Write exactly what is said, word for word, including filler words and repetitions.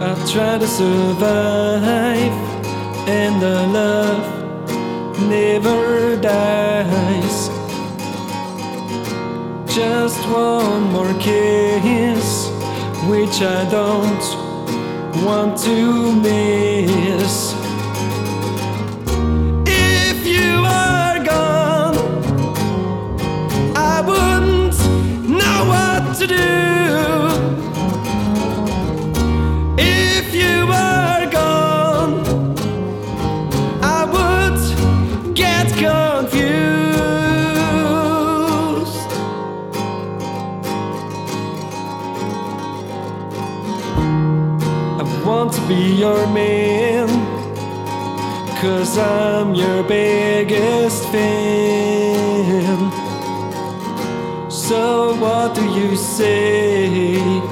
I've tried to survive, and the love never dies. Just one more kiss, which I don't want to miss. If you are gone, I wouldn't know what to do. If you are gone, I would get confused. I want to be your man, 'cause I'm your biggest fan. So what do you say?